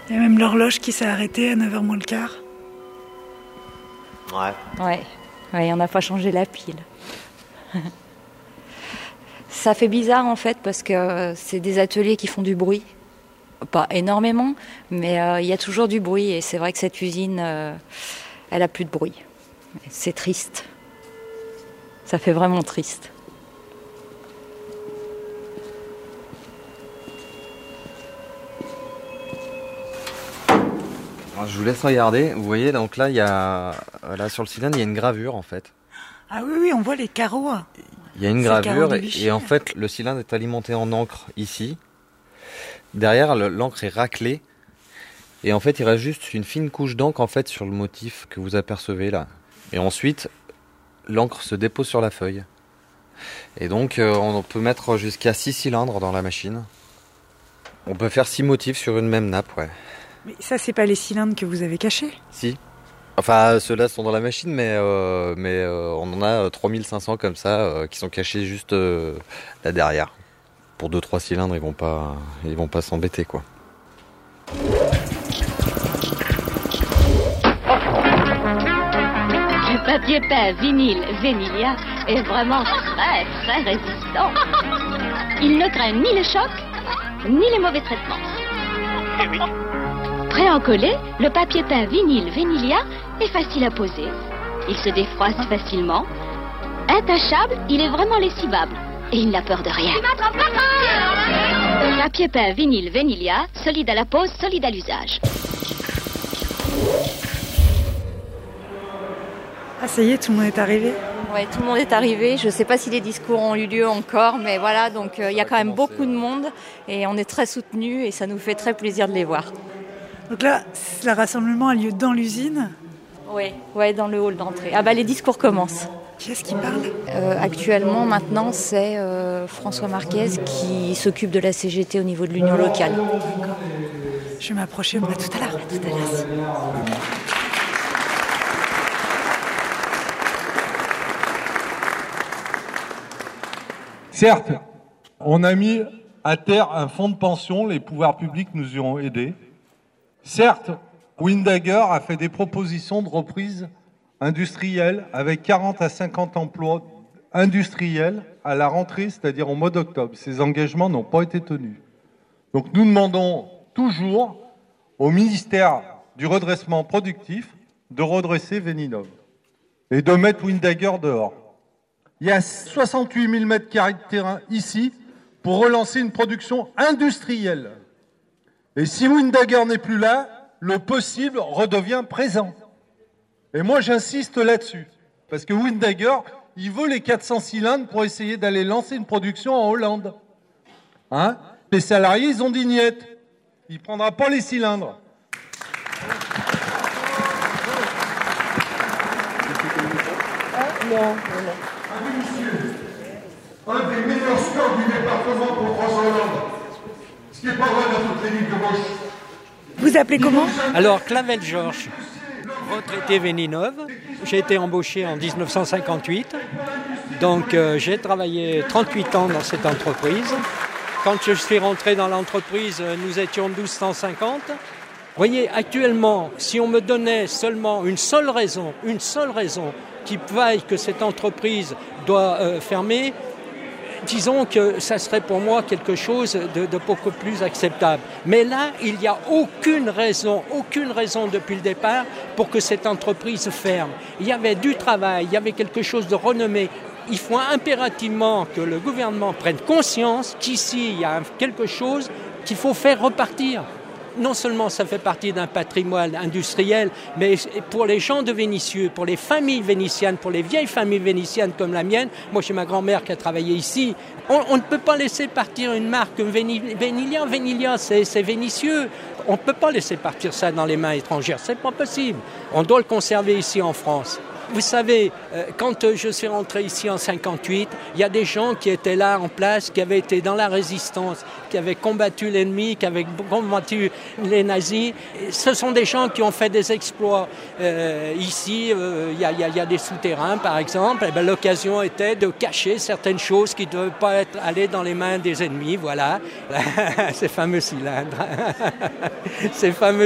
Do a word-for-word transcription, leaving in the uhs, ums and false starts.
Il y a même l'horloge qui s'est arrêtée à neuf heures moins le quart. Ouais. Ouais, ouais, on n'a pas changé la pile. Ça fait bizarre en fait parce que c'est des ateliers qui font du bruit. Pas énormément, mais il euh, y a toujours du bruit et c'est vrai que cette usine, euh, elle a plus de bruit. C'est triste. Ça fait vraiment triste. Alors, je vous laisse regarder. Vous voyez, donc là, il y a là sur le cylindre, il y a une gravure en fait. Ah oui, oui, on voit les carreaux. Il y a une C'est gravure et, Vichy. et en fait, le cylindre est alimenté en encre ici. Derrière, le, l'encre est raclée. Et en fait, il reste juste une fine couche d'encre en fait sur le motif que vous apercevez là. Et ensuite, l'encre se dépose sur la feuille. Et donc, euh, on peut mettre jusqu'à six cylindres dans la machine. On peut faire six motifs sur une même nappe, ouais. Mais ça, c'est pas les cylindres que vous avez cachés? Si. Enfin, ceux-là sont dans la machine, mais, euh, mais euh, on en a trois mille cinq cents comme ça, euh, qui sont cachés juste euh, là derrière. Pour deux trois cylindres, ils vont pas, ils vont pas s'embêter, quoi. Le papier peint vinyle Venilia est vraiment très très résistant. Il ne craint ni les chocs, ni les mauvais traitements. Eh oui. Prêt à en coller, le papier peint vinyle Venilia est facile à poser. Il se défroisse facilement. Intachable, il est vraiment lessivable. Et il n'a peur de rien. Papier peint vinyle Venilia, solide à la pose, solide à l'usage. Ah, ça y est, tout le monde est arrivé. Ouais, tout le monde est arrivé. Je ne sais pas si les discours ont eu lieu encore, mais voilà, donc il euh, y a quand même beaucoup de monde et on est très soutenus et ça nous fait très plaisir de les voir. Donc là, le rassemblement a lieu dans l'usine. Oui, ouais, dans le hall d'entrée. Ah bah les discours commencent. Qui est-ce qui parle? euh, Actuellement, maintenant, c'est euh, François Marquez qui s'occupe de la C G T au niveau de l'Union locale. D'accord. Je vais m'approcher. À tout à l'heure. À tout à l'heure. Certes, on a mis à terre un fonds de pension, les pouvoirs publics nous y ont aidés. Certes, Windagger a fait des propositions de reprise industrielle avec quarante à cinquante emplois industriels à la rentrée, c'est-à-dire au mois d'octobre. Ces engagements n'ont pas été tenus. Donc nous demandons toujours au ministère du redressement productif de redresser Veninov et de mettre Windagger dehors. Il y a soixante-huit mille mètres carrés de terrain ici pour relancer une production industrielle. Et si Windagger n'est plus là, le possible redevient présent. Et moi, j'insiste là-dessus. Parce que Windagger, il veut les quatre cents cylindres pour essayer d'aller lancer une production en Hollande. Hein? Les salariés, ils ont dit niet. Il ne prendra pas les cylindres. Non, non, non. Un des meilleurs scores du département pour François Hollande. Ce qui n'est pas vrai dans toutes les lignes de gauche. Vous appelez comment? Alors, Clavel Georges, retraité Veninov. J'ai été embauché en dix-neuf cent cinquante-huit. Donc, euh, j'ai travaillé trente-huit ans dans cette entreprise. Quand je suis rentré dans l'entreprise, nous étions douze cent cinquante. Vous voyez, actuellement, si on me donnait seulement une seule raison, une seule raison qui vaille que cette entreprise doit euh, fermer, disons que ça serait pour moi quelque chose de, de beaucoup plus acceptable. Mais là, il n'y a aucune raison, aucune raison depuis le départ pour que cette entreprise ferme. Il y avait du travail, il y avait quelque chose de renommé. Il faut impérativement que le gouvernement prenne conscience qu'ici, il y a quelque chose qu'il faut faire repartir. Non seulement ça fait partie d'un patrimoine industriel, mais pour les gens de Vénissieux, pour les familles vénitiennes, pour les vieilles familles vénitiennes comme la mienne, moi j'ai ma grand-mère qui a travaillé ici, on, on ne peut pas laisser partir une marque Venilia. Venilia, c'est, c'est Vénissieux. On ne peut pas laisser partir ça dans les mains étrangères, c'est pas possible. On doit le conserver ici en France. Vous savez, quand je suis rentré ici en cinquante-huit, il y a des gens qui étaient là en place, qui avaient été dans la résistance, qui avaient combattu l'ennemi, qui avaient combattu les nazis. Ce sont des gens qui ont fait des exploits. Euh, ici, euh, il y a, il y a, il y a des souterrains, par exemple. Et bien, l'occasion était de cacher certaines choses qui ne devaient pas être aller dans les mains des ennemis. Voilà, ces fameux cylindres, ces fameux